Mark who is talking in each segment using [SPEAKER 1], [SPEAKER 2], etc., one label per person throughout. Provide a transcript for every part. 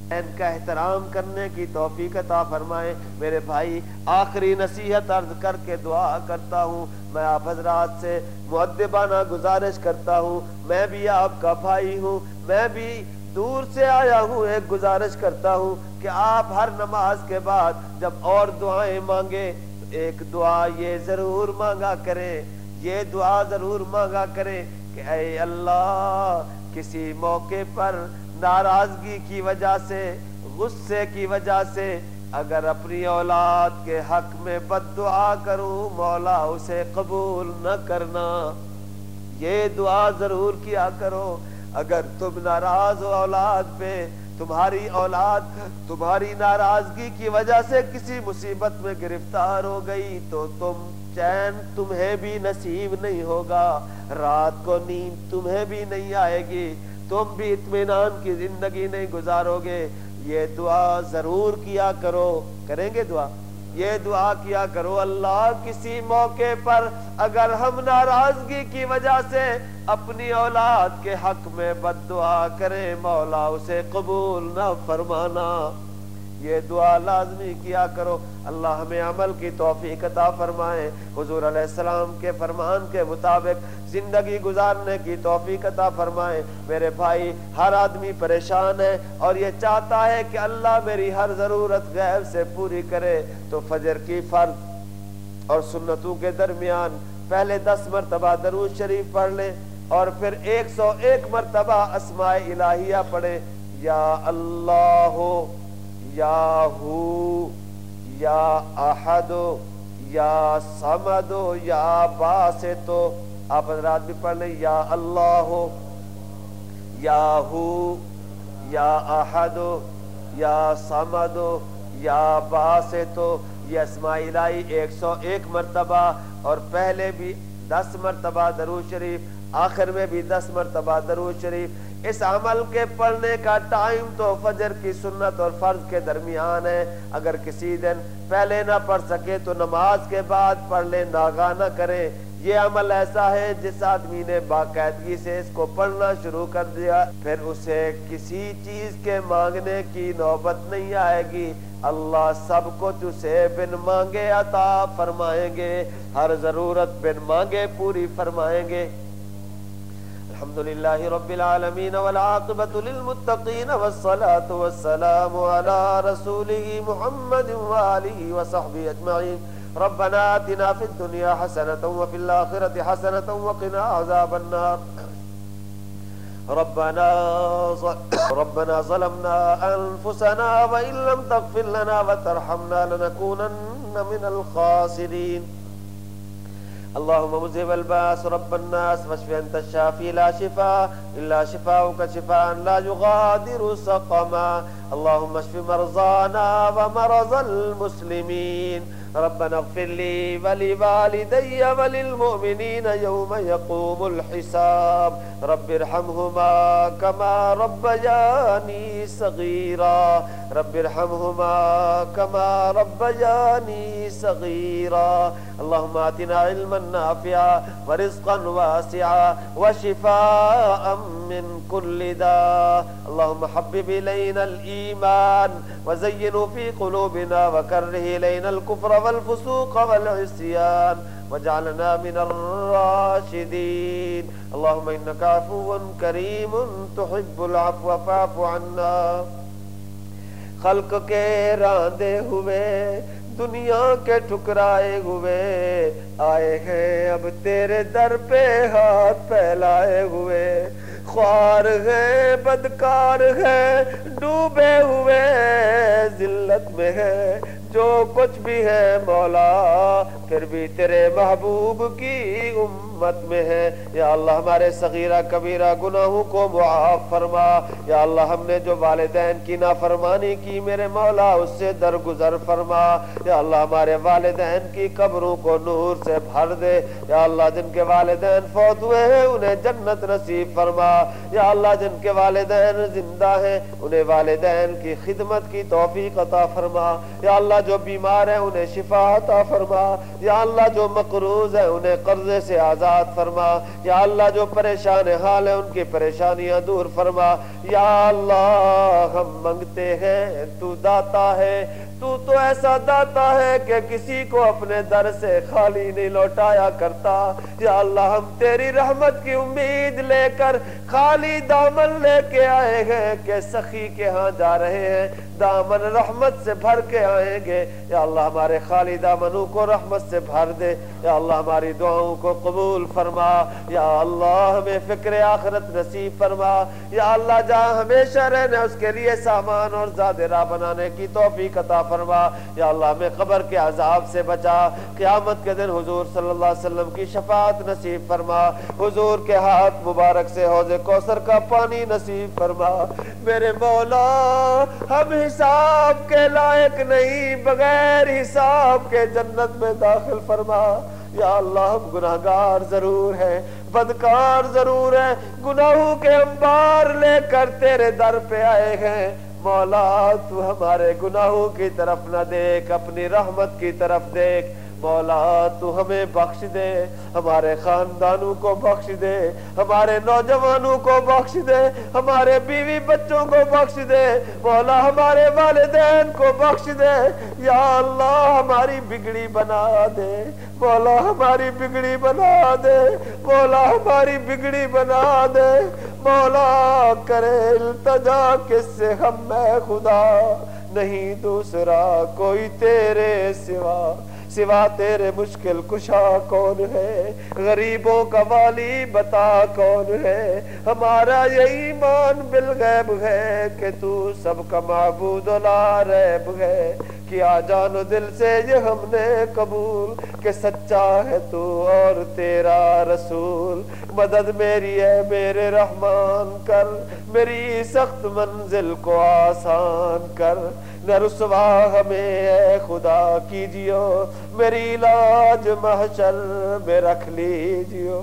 [SPEAKER 1] ان کا احترام کرنے کی توفیق عطا فرمائے۔ میرے بھائی آخری نصیحت عرض کر کے دعا کرتا ہوں، میں آپ حضرات سے مؤدبانہ گزارش کرتا ہوں، میں بھی آپ کا بھائی ہوں، میں بھی دور سے آیا ہوں، ایک گزارش کرتا ہوں کہ آپ ہر نماز کے بعد جب اور دعائیں مانگے تو ایک دعا یہ ضرور مانگا کریں، یہ دعا ضرور مانگا کریں کہ اے اللہ کسی موقع پر ناراضگی کی وجہ سے، غصے کی وجہ سے اگر اپنی اولاد کے حق میں بد دعا کروں مولا اسے قبول نہ کرنا، یہ دعا ضرور کیا کرو۔ اگر تم ناراض ہو اولاد پہ، تمہاری اولاد تمہاری ناراضگی کی وجہ سے کسی مصیبت میں گرفتار ہو گئی تو چین تمہیں بھی نصیب نہیں ہوگا، رات کو نیند تمہیں بھی نہیں آئے گی، تم بھی اطمینان کی زندگی نہیں گزارو گے۔ یہ دعا ضرور کیا کرو، کریں گے دعا؟ یہ دعا کیا کرو، اللہ کسی موقع پر اگر ہم ناراضگی کی وجہ سے اپنی اولاد کے حق میں بد دعا کریں مولا اسے قبول نہ فرمانا، یہ دعا لازمی کیا کرو۔ اللہ ہمیں عمل کی توفیق عطا فرمائے، حضور علیہ السلام کے فرمان کے مطابق زندگی گزارنے کی توفیق عطا فرمائے۔ میرے بھائی ہر آدمی پریشان ہے اور یہ چاہتا ہے کہ اللہ میری ہر ضرورت غیب سے پوری کرے، تو فجر کی فرض اور سنتوں کے درمیان پہلے 10 مرتبہ درود شریف پڑھ لیں اور پھر 101 مرتبہ اسماء الہیہ پڑھیں، یا اللہ، یا ہو، یا احد، یا صمد، یا باسط۔ آپ حضرات بھی پڑھ لیں، یا اللہ، یا ہو، یا احد، یا صمد، یا باسط۔ یہ اسماء الہی 101 مرتبہ اور پہلے بھی 10 مرتبہ درود شریف، آخر میں بھی 10 مرتبہ درود شریف۔ اس عمل کے پڑھنے کا ٹائم تو فجر کی سنت اور فرض کے درمیان ہے، اگر کسی دن پہلے نہ پڑھ سکے تو نماز کے بعد پڑھ لیں، ناغہ نہ کریں۔ یہ عمل ایسا ہے جس آدمی نے باقاعدگی سے اس کو پڑھنا شروع کر دیا پھر اسے کسی چیز کے مانگنے کی نوبت نہیں آئے گی، اللہ سب کچھ اسے بن مانگے عطا فرمائیں گے، ہر ضرورت بن مانگے پوری فرمائیں گے۔ الحمدللہ رب العالمین والعاقبۃ للمتقین والصلاة والسلام علی رسولہ محمد وآلہ وصحبہ اجمعین۔ ربنا آتنا فی الدنیا حسنۃ وفی الآخرۃ حسنۃ وقنا عذاب النار۔ ربنا ظلمنا انفسنا وان لم تغفر لنا وترحمنا لنكونن من الخاسرین۔ اللهم مذهب الباس رب الناس واشف انت الشافي لا شفاء الا شفاؤك شفاء لا يغادر سقما۔ اللهم اشف مرضانا ومرضى المسلمين۔ ربنا اغفر لي ولوالدي وللمؤمنين يوم يقوم الحساب۔ رب ارحمهما كما ربياني صغيرا۔ رب ارحمهما كما ربياني صغيرا۔ اللهم آتنا علما نافعا ورزقا واسعا وشفاء من كل داء۔ اللهم حبب إلينا الإيمان وزينه في قلوبنا وكره إلينا الكفر والفسوق والعصيان واجعلنا من الراشدين۔ اللهم إنك عفو كريم تحب العفو فاعف عنا۔ خلق کے راندے ہوئے دنیا کے ٹھکرائے ہوئے آئے ہیں اب تیرے در پہ ہاتھ پھیلائے ہوئے، خوار ہیں بدکار ہیں ڈوبے ہوئے ذلت میں ہے جو کچھ بھی ہے مولا، پھر بھی تیرے محبوب کی امت میں ہے۔ یا اللہ ہمارے صغیرہ کبیرہ گناہوں کو معاف فرما۔ یا اللہ ہم نے جو والدین کی نافرمانی کی میرے مولا اس سے درگزر فرما۔ یا اللہ ہمارے والدین کی قبروں کو نور سے بھر دے۔ یا اللہ جن کے والدین فوت ہوئے ہیں انہیں جنت نصیب فرما۔ یا اللہ جن کے والدین زندہ ہیں انہیں والدین کی خدمت کی توفیق عطا فرما۔ یا اللہ جو بیمار ہیں انہیں شفا عطا فرما۔ یا اللہ جو مقروض ہیں انہیں قرضے سے آزاد فرما، یا اللہ جو پریشان حال ہیں ان کی پریشانیاں دور فرما، یا اللہ ہم منگتے ہیں، تو داتا ہے، تو ایسا داتا ہے کہ کسی کو اپنے در سے خالی نہیں لوٹایا کرتا، یا اللہ ہم تیری رحمت کی امید لے کر خالی دامن لے کے آئے ہیں کہ سخی کے ہاں جا رہے ہیں، دامن رحمت سے بھر کے آئیں گے، یا اللہ ہمارے خالی دامنوں کو رحمت سے بھر دے، یا اللہ ہماری دعاؤں کو قبول فرما، یا اللہ ہمیں فکر آخرت نصیب فرما، یا اللہ جہاں ہمیشہ رہنا اس کے لیے سامان اور زادرہ بنانے کی توفیق عطا فرما، یا اللہ ہمیں قبر کے عذاب سے بچا، قیامت کے دن حضور صلی اللہ علیہ وسلم کی شفاعت نصیب فرما، حضور کے ہاتھ مبارک سے حوض کوثر کا پانی نصیب فرما۔ میرے مولا ہم حساب کے لائق نہیں، بغیر حساب کے جنت میں داخل فرما، یا اللہ ہم گناہگار ضرور ہیں، بدکار ضرور ہیں، گناہوں کے انبار لے کر تیرے در پہ آئے ہیں، مولا تو ہمارے گناہوں کی طرف نہ دیکھ، اپنی رحمت کی طرف دیکھ، مولا تو ہمیں بخش دے، ہمارے خاندانوں کو بخش دے، ہمارے نوجوانوں کو بخش دے، ہمارے بیوی بچوں کو بخش دے، مولا ہمارے والدین کو بخش دے، یا اللہ ہماری بگڑی بنا دے، مولا ہماری بگڑی بنا دے، مولا ہماری بگڑی بنا دے، مولا کرے التجا کس سے ہم میں خدا، نہیں دوسرا کوئی تیرے سوا تیرے مشکل کشا کون ہے، غریبوں کا والی بتا کون ہے، ہمارا یہ ایمان بالغیب ہے کہ تو سب کا معبود و لا ریب ہے، کیا جان و دل سے یہ ہم نے قبول کہ سچا ہے تو اور تیرا رسول، مدد میری ہے میرے رحمان کر، میری سخت منزل کو آسان کر، نہ رسوا ہمیں اے خدا کیجیو، میری لاج محشر میں رکھ لیجیو۔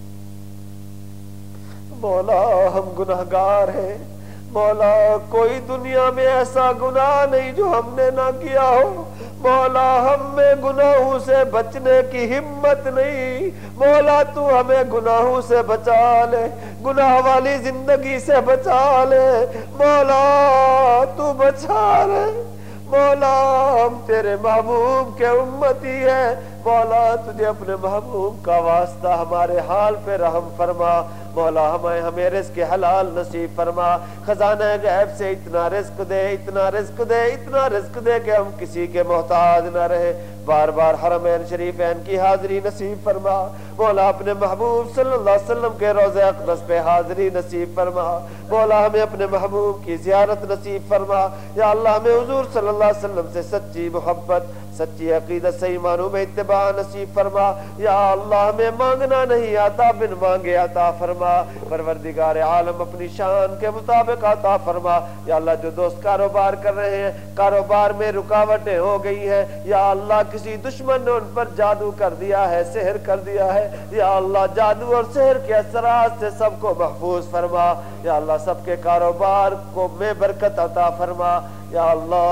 [SPEAKER 1] مولا ہم گناہگار ہیں، مولا کوئی دنیا میں ایسا گناہ نہیں جو ہم نے نہ کیا ہو، مولا ہم میں گناہوں سے بچنے کی ہمت نہیں، مولا تو ہمیں گناہوں سے بچا لے، گناہ والی زندگی سے بچا لے، مولا تو بچا لے، مولا ہم تیرے محبوب کے امتی ہیں، مولا تجھے اپنے محبوب کا واسطہ ہمارے حال پہ رحم فرما، مولا ہمیں رزق حلال نصیب فرما، خزانہ غیب سے اتنا رزق دے، اتنا رزق دے، اتنا رزق دے کہ ہم کسی کے محتاج نہ رہے، بار بار حرمین شریفین کی حاضری نصیب فرما، مولا اپنے محبوب صلی اللہ علیہ وسلم کے روضہ اقدس پہ حاضری نصیب فرما، مولا ہمیں اپنے محبوب کی زیارت نصیب فرما، یا اللہ ہمیں حضور صلی اللہ علیہ وسلم سے سچی محبت، سچی عقیدت، صحیح معنوں میں اتباع نصیب فرما، یا اللہ ہمیں مانگنا نہیں آتا، بن مانگے عطا فرما، پروردگار عالم اپنی شان کے مطابق عطا فرما، یا اللہ جو دوست کاروبار کر رہے ہیں، کاروبار میں رکاوٹیں ہو گئی ہیں، یا اللہ کسی دشمن نے ان پر جادو کر دیا ہے، سحر کر دیا ہے، یا اللہ جادو اور سحر کے اثرات سے سب کو محفوظ فرما، یا اللہ سب کے کاروبار کو میں برکت عطا فرما، یا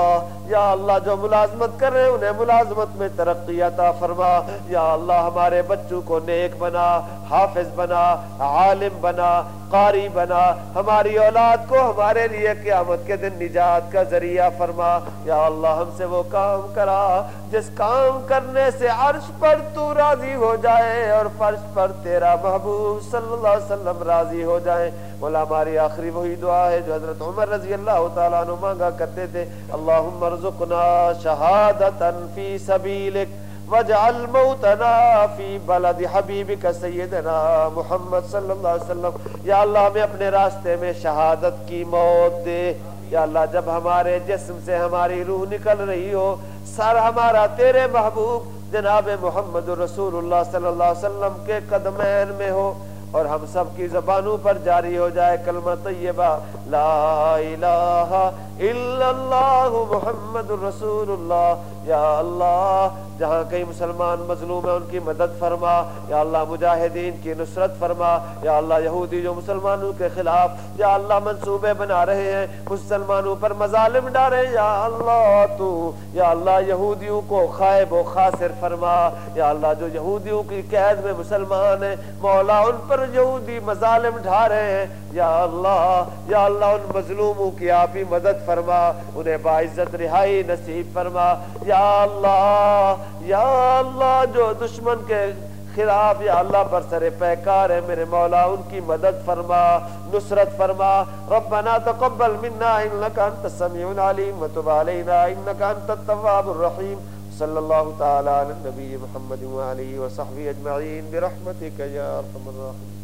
[SPEAKER 1] اللہ جو ملازمت کر رہے ہیں انہیں ملازمت میں ترقی عطا فرما، یا اللہ ہمارے بچوں کو نیک بنا، حافظ بنا، عالم بنا، قاری بنا، ہماری اولاد کو ہمارے لیے قیامت کے دن نجات کا ذریعہ فرما، یا اللہ ہم سے وہ کام کرا جس کام کرنے سے عرش پر تو راضی ہو جائے اور فرش پر تیرا محبوب صلی اللہ علیہ وسلم راضی ہو جائیں۔ مولا ہماری آخری وہی دعا ہے جو حضرت عمر رضی اللہ تعالیٰ عنہ مانگا کرتے تھے، اللہم ارزقنا شہادتا فی سبیلک واجعل موتنا فی بلد حبیبک سیدنا محمد صلی اللہ علیہ وسلم، یا اللہ ہمیں اپنے راستے میں شہادت کی موت دے، یا اللہ جب ہمارے جسم سے ہماری روح نکل رہی ہو، سر ہمارا تیرے محبوب جناب محمد رسول اللہ صلی اللہ علیہ وسلم کے قدمین میں ہو، اور ہم سب کی زبانوں پر جاری ہو جائے کلمہ طیبہ لا الہ الا اللہ محمد الرسول اللہ۔ یا اللہ جہاں کئی مسلمان مظلوم ہیں ان کی مدد فرما، یا اللہ مجاہدین کی نصرت فرما، یا اللہ یہودی جو مسلمانوں کے خلاف یا اللہ منصوبے بنا رہے ہیں، مسلمانوں پر مظالم ڈالے، یا اللہ تو یا اللہ یہودیوں کو خائب و خاسر فرما، یا اللہ جو یہودیوں کی قید میں مسلمان ہیں مولا ان پر یہودی مظالم ڈھا رہے ہیں، یا اللہ ان مظلوموں کی آپ ہی مدد فرما، انہیں باعزت رہائی نصیب فرما، یا اللہ جو دشمن کے خلاف یا اللہ برسر پیکار ہے میرے مولا ان کی مدد فرما، نصرت فرما۔ ربنا تقبل منا انك انت السميع العليم وتب علينا انك انت التواب الرحيم۔ صلی اللہ تعالی علی النبی محمد وآلہ وصحبہ اجمعین برحمتک یا ارحم الراحمین۔